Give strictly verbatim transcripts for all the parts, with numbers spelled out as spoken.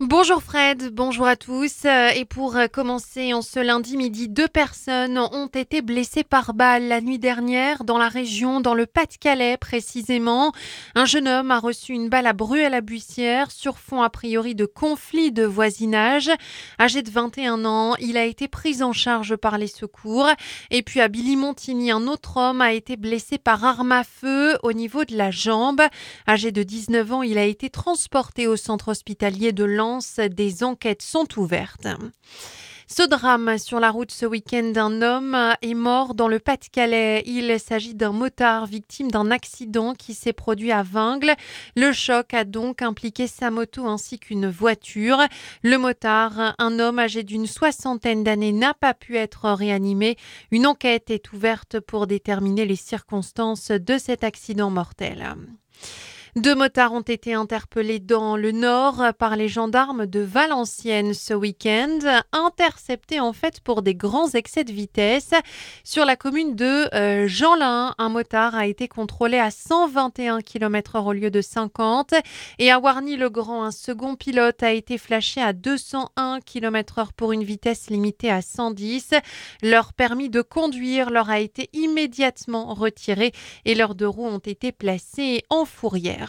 Bonjour Fred, bonjour à tous. Euh, Et pour euh, commencer, en ce lundi midi, deux personnes ont été blessées par balle la nuit dernière dans la région, dans le Pas-de-Calais précisément. Un jeune homme a reçu une balle à Bruay-à-la-Buissière sur fond a priori de conflit de voisinage. Âgé de vingt et un ans, il a été pris en charge par les secours. Et puis à Billy-Montigny, un autre homme a été blessé par arme à feu au niveau de la jambe. Âgé de dix-neuf ans, il a été transporté au centre hospitalier de Lens. Des enquêtes sont ouvertes. Ce drame sur la route ce week-end, un homme est mort dans le Pas-de-Calais. Il s'agit d'un motard victime d'un accident qui s'est produit à Vingles. Le choc a donc impliqué sa moto ainsi qu'une voiture. Le motard, un homme âgé d'une soixantaine d'années, n'a pas pu être réanimé. Une enquête est ouverte pour déterminer les circonstances de cet accident mortel. Deux motards ont été interpellés dans le Nord par les gendarmes de Valenciennes ce week-end, interceptés en fait pour des grands excès de vitesse. Sur la commune de euh, Jeanlin, un motard a été contrôlé à cent vingt et un kilomètres heure au lieu de cinquante. Et à Wargny-le-Grand, un second pilote a été flashé à deux cent un kilomètres heure pour une vitesse limitée à cent dix. Leur permis de conduire leur a été immédiatement retiré et leurs deux roues ont été placées en fourrière.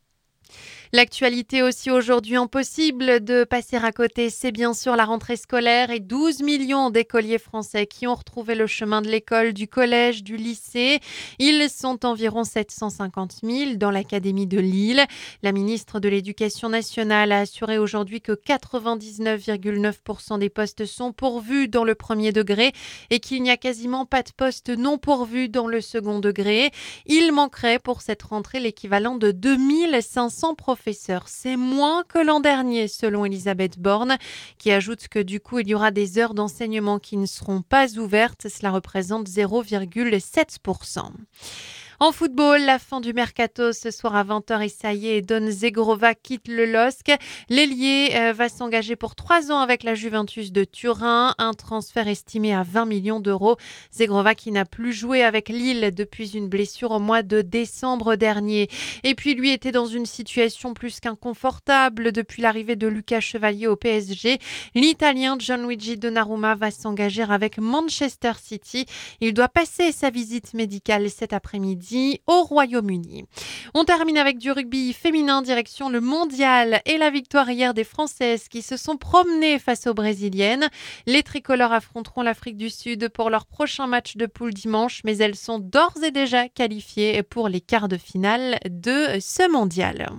L'actualité aussi aujourd'hui, impossible de passer à côté, c'est bien sûr la rentrée scolaire et douze millions d'écoliers français qui ont retrouvé le chemin de l'école, du collège, du lycée. Ils sont environ sept cent cinquante mille dans l'académie de Lille. La ministre de l'Éducation nationale a assuré aujourd'hui que quatre-vingt-dix-neuf virgule neuf pour cent des postes sont pourvus dans le premier degré et qu'il n'y a quasiment pas de postes non pourvus dans le second degré. Il manquerait pour cette rentrée l'équivalent de deux mille cinq cents professeurs. C'est moins que l'an dernier, selon Elisabeth Borne, qui ajoute que du coup, il y aura des heures d'enseignement qui ne seront pas ouvertes. Cela représente zéro virgule sept pour cent. En football, la fin du mercato ce soir à vingt heures et ça y est, Don Zegrova quitte le L O S C. L'ailier euh, va s'engager pour trois ans avec la Juventus de Turin, un transfert estimé à vingt millions d'euros. Zegrova qui n'a plus joué avec Lille depuis une blessure au mois de décembre dernier. Et puis lui était dans une situation plus qu'inconfortable depuis l'arrivée de Lucas Chevalier au P S G. L'Italien Gianluigi Donnarumma va s'engager avec Manchester City. Il doit passer sa visite médicale cet après-midi au Royaume-Uni. On termine avec du rugby féminin direction le mondial et la victoire hier des Françaises qui se sont promenées face aux Brésiliennes. Les tricolores affronteront l'Afrique du Sud pour leur prochain match de poule dimanche, mais elles sont d'ores et déjà qualifiées pour les quarts de finale de ce mondial.